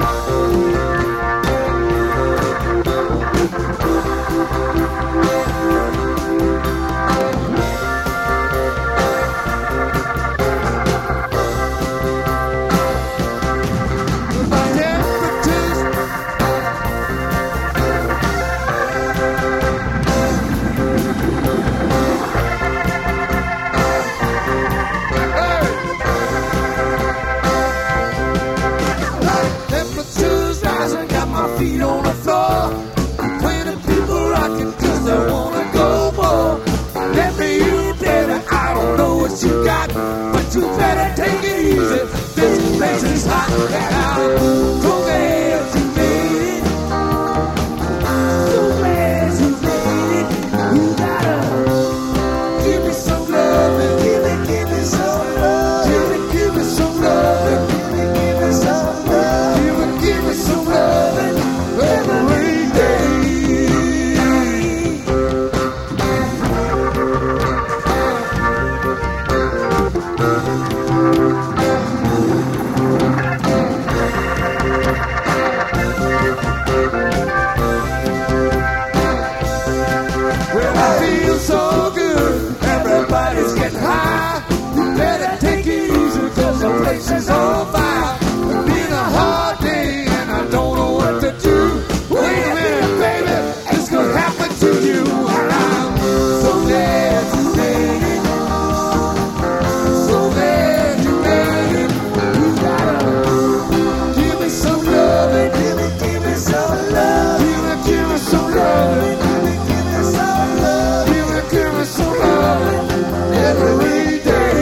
Feet on the floor, plenty people rocking 'cause they wanna go more. Let me you, baby, I don't know what you got, but you better take it easy. This place is hot and I'm so glad you made it. So glad you made it. You gotta give me some love and give me some love. Give me some love and give me some love. Give me some love and every day. Well, I feel so good, everybody's getting high. You better take it easy 'cause the place is on fire. It's been a hard day and I don't know what to do. Wait a minute, baby, this could happen to you. And I'm so glad you made it. So glad you made it. You gotta give me some love and give me some love. Give me some love and give me some love. Give me some love every day.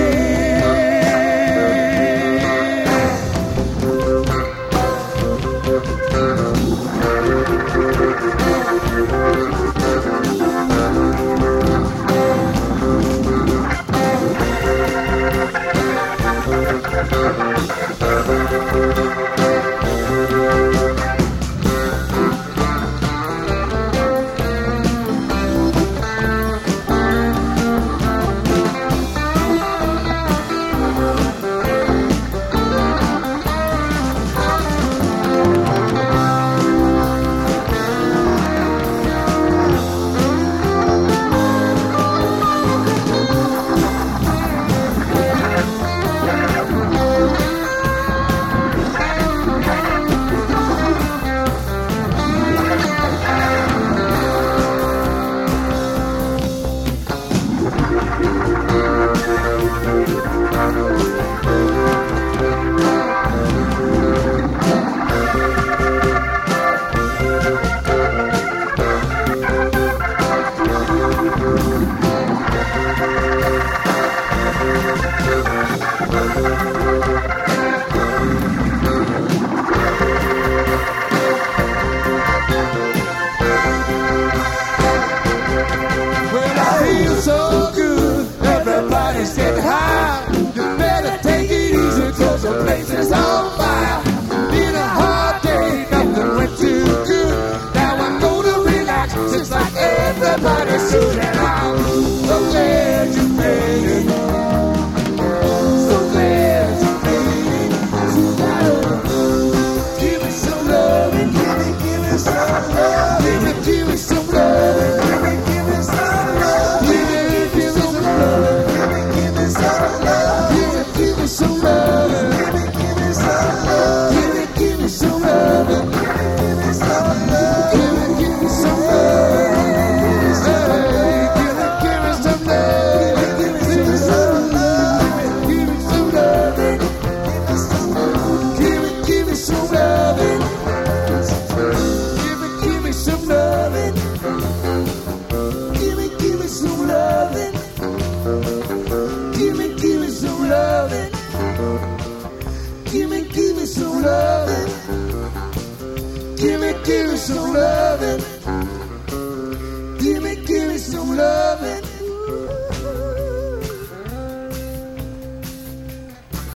Well, I feel so good, everybody's getting high. You better take it easy 'cause the place is on fire. Been a hard day, nothing went too good. Now I'm gonna relax just like everybody should. And I'm so glad you made it. So glad you made it. You gotta give me some love and give me some love. Give me some love and give me some love. Give me some love. Give me some love. Give me some love. Give me some love. Give me some love. Give me some love. Give me some love. Give me some love. Give me some love. Give me some love. Give me some love. Give me some loving. Give me some loving. Give me some loving. Give me some loving. Give me some loving. Give me some love.